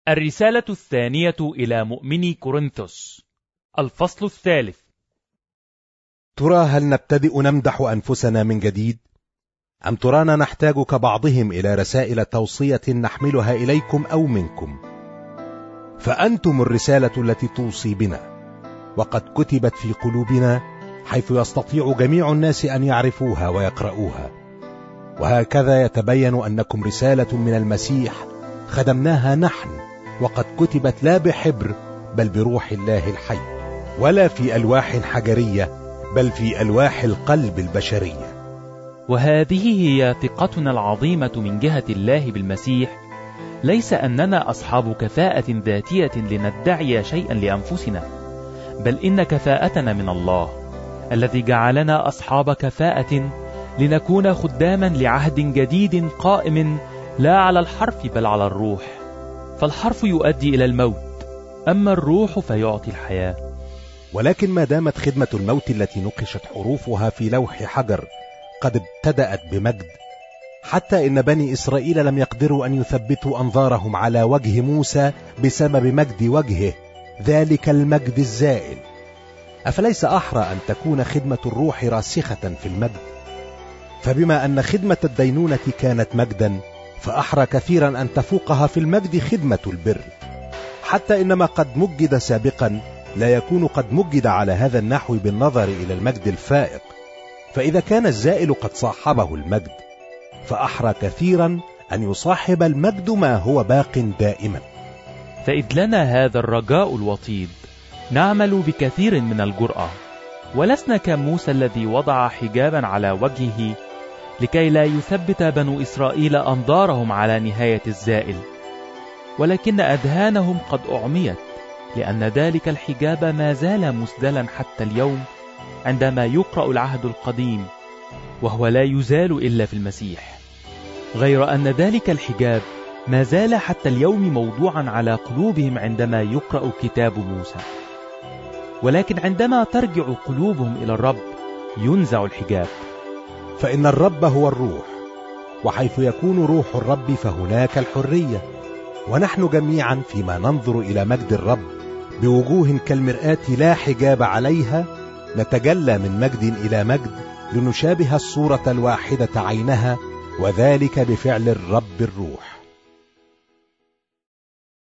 الرسالة الثانية إلى مؤمني كورنثوس، الفصل الثالث. ترى هل نبتدئ نمدح أنفسنا من جديد؟ أم ترانا نحتاج كبعضهم إلى رسائل توصية نحملها إليكم أو منكم؟ فأنتم الرسالة التي توصي بنا، وقد كتبت في قلوبنا حيث يستطيع جميع الناس أن يعرفوها ويقرؤوها، وهكذا يتبين أنكم رسالة من المسيح خدمناها نحن، وقد كتبت لا بحبر بل بروح الله الحي، ولا في ألواح حجرية بل في ألواح القلب البشرية. وهذه هي ثقتنا العظيمة من جهة الله بالمسيح، ليس أننا أصحاب كفاءة ذاتية لندعي شيئا لأنفسنا، بل إن كفاءتنا من الله الذي جعلنا أصحاب كفاءة لنكون خداما لعهد جديد قائم لا على الحرف بل على الروح، فالحرف يؤدي إلى الموت، أما الروح فيعطي الحياة. ولكن ما دامت خدمة الموت التي نقشت حروفها في لوح حجر قد ابتدأت بمجد، حتى إن بني إسرائيل لم يقدروا أن يثبتوا أنظارهم على وجه موسى بسبب مجد وجهه، ذلك المجد الزائل. أفليس أحرى أن تكون خدمة الروح راسخة في المجد؟ فبما أن خدمة الدينونة كانت مجدا، فأحرى كثيرا أن تفوقها في المجد خدمة البر، حتى إن ما قد مجد سابقا لا يكون قد مجد على هذا النحو بالنظر إلى المجد الفائق. فإذا كان الزائل قد صاحبه المجد، فأحرى كثيرا أن يصاحب المجد ما هو باق دائما. فإذ لنا هذا الرجاء الوطيد نعمل بكثير من الجرأة، ولسنا كموسى الذي وضع حجابا على وجهه لكي لا يثبت بنو إسرائيل أنظارهم على نهاية الزائل، ولكن أذهانهم قد أعميت، لأن ذلك الحجاب ما زال مسدلا حتى اليوم عندما يقرأ العهد القديم، وهو لا يزال إلا في المسيح، غير أن ذلك الحجاب ما زال حتى اليوم موضوعا على قلوبهم عندما يقرأ كتاب موسى. ولكن عندما ترجع قلوبهم إلى الرب ينزع الحجاب. فإن الرب هو الروح، وحيث يكون روح الرب فهناك الحرية. ونحن جميعا فيما ننظر إلى مجد الرب بوجوه كالمرآة لا حجاب عليها، نتجلى من مجد إلى مجد لنشابه الصورة الواحدة عينها، وذلك بفعل الرب الروح.